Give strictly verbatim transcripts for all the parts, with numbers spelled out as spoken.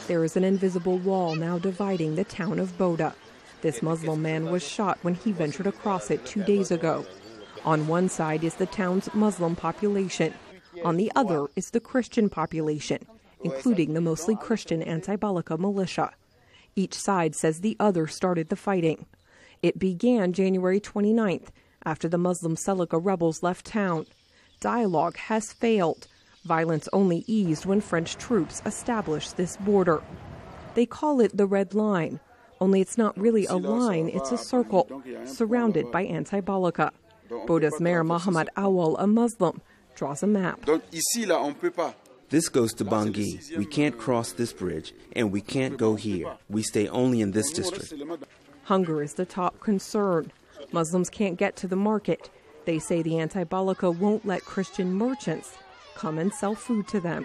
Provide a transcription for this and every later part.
There is an invisible wall now dividing the town of Boda. This Muslim man was shot when he ventured across it two days ago. On one side is the town's Muslim population. On the other is the Christian population, including the mostly Christian anti-Balaka militia. Each side says the other started the fighting. It began January twenty-ninth, after the Muslim Seleka rebels left town. Dialogue has failed. Violence only eased when French troops established this border. They call it the Red Line, only it's not really a line, it's a circle, surrounded by anti-Balaka. Boda's mayor Mohamed Awal, a Muslim, draws a map. This goes to Bangui. We can't cross this bridge, and we can't go here. We stay only in this district. Hunger is the top concern. Muslims can't get to the market. They say the anti-Balaka won't let Christian merchants come and sell food to them.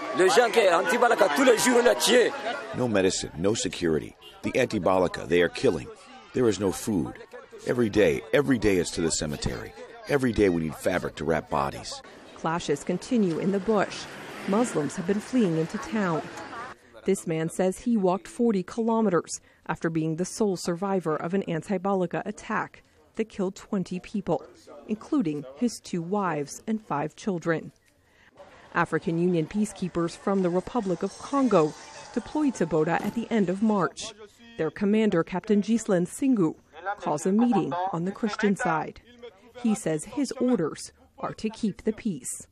No medicine, no security. The anti-Balaka, they are killing. There is no food. Every day, every day it's to the cemetery. Every day we need fabric to wrap bodies. Clashes continue in the bush. Muslims have been fleeing into town. This man says he walked forty kilometers after being the sole survivor of an anti-Balaka attack that killed twenty people, including his two wives and five children. African Union peacekeepers from the Republic of Congo deployed to Boda at the end of March. Their commander, Captain Ghislain Singu, calls a meeting on the Christian side. He says his orders are to keep the peace.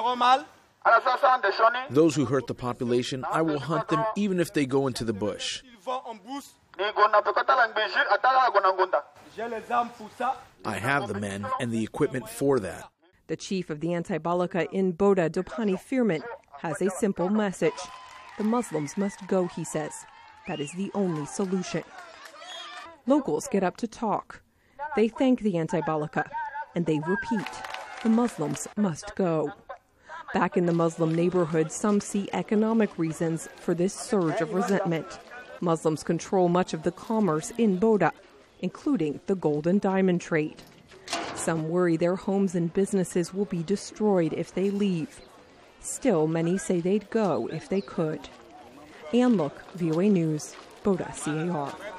Those who hurt the population, I will hunt them even if they go into the bush. I have the men and the equipment for that. The chief of the anti-Balaka in Boda, Dopani Firmin, has a simple message. The Muslims must go, he says. That is the only solution. Locals get up to talk. They thank the anti-Balaka, and they repeat, the Muslims must go. Back in the Muslim neighborhood, some see economic reasons for this surge of resentment. Muslims control much of the commerce in Boda, including the gold and diamond trade. Some worry their homes and businesses will be destroyed if they leave. Still, many say they'd go if they could. Ann Look, V O A News, Boda, C A R.